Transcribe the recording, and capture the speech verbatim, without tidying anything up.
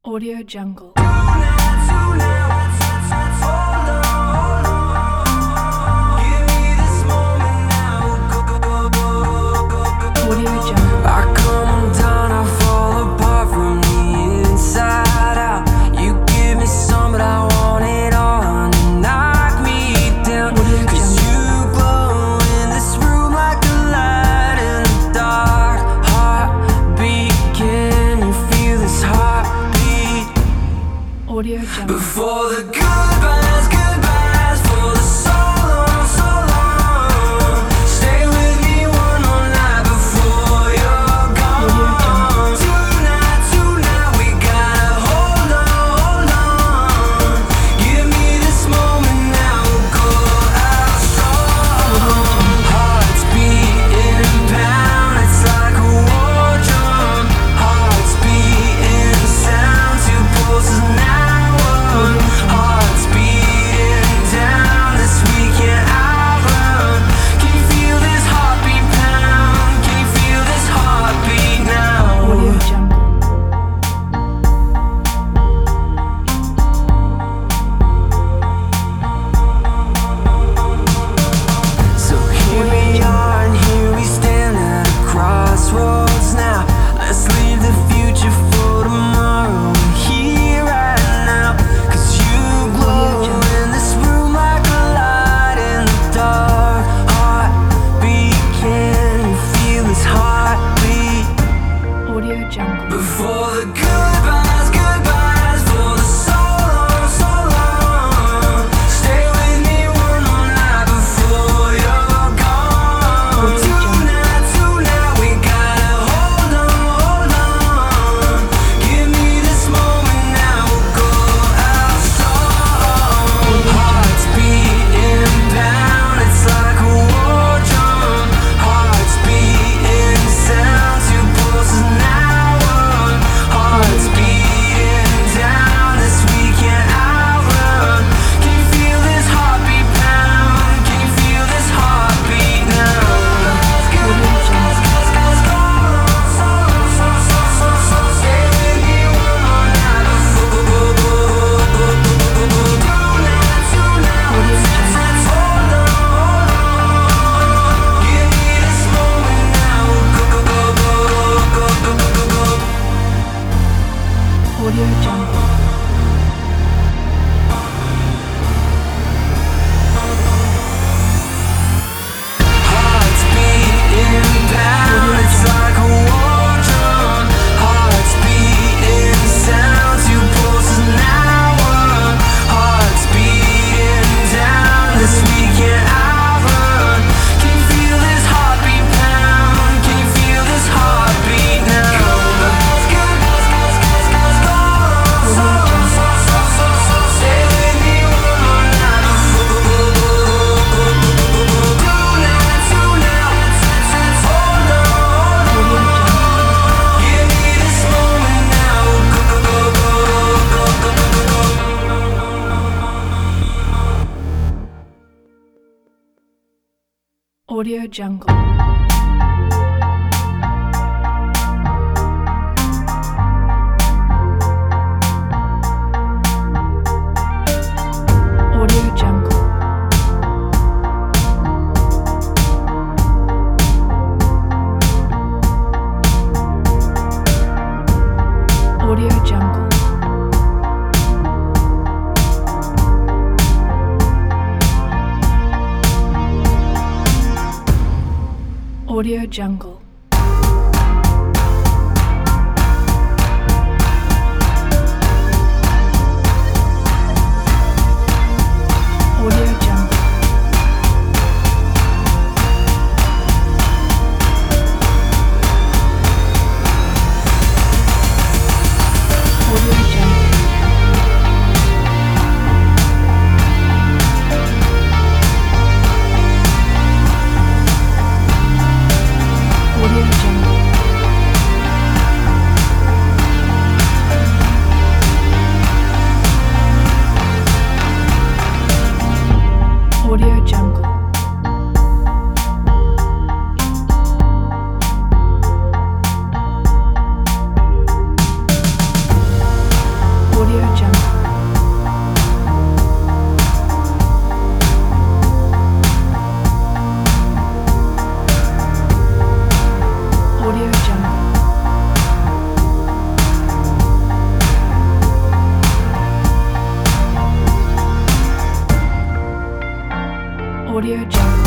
Audio Jungle. Audio Jungle. I come undone, I fall apart from the inside out. You give me some, but I want it all, and knock me down. Cause you glow in this room like a light in the dark. Heartbeat, can you feel this heartbeat? Audio Jungle. Before the goodbyes, goodbyes, for the so long, so long. Stay with me one more night before you're gone. Tonight, tonight, we gotta hold on, hold on. Give me this moment now, we'll go out strong. Hearts beating pound, it's like a war drum. Hearts beating sound, two pulses now. Hearts beating down, this we can't outrun. Can you feel this heartbeat pound? Can you feel this heartbeat now? Audio Jungle. So here we are and here we stand at a crossroads now. Let's leave the future for tomorrow. We're here right now. Cause you glow in this room like a light in the dark. Heartbeat, can you feel this heartbeat? Audio Jungle. Before the goodbyes, goodbyes, for the so long, so long. Stay with me one more night before you're gone. Tonight, tonight, we gotta hold on, hold on. Give me this moment now, we'll go out strong. Hearts beating pound, it's like a war drum. Hearts beating sound, two pulses now. Hearts beating down, this we can't outrun. Can you feel this heartbeat pound? Can you feel this heartbeat now? Stay with me one more night before tonight, tonight. Hold on, hold on. Give me this moment now. Go, go, go, go, go, go, go, go. Audio Jungle. Hearts beating pound, it's like a war drum. Hearts beating sound, two pulses now. Hearts beating down, this we can't outrun. Can you feel this heartbeat pound? Can you feel this heartbeat now? Stay with me one more night before tonight, tonight. Hold on, hold on. Give me this moment now. Go, go, go, go, go, go, go, go. Audio Jungle. Audio Jungle. Audio Jungle. Audio Jungle. Audio Jungle. Audio Jungle. Audio Audio Jungle.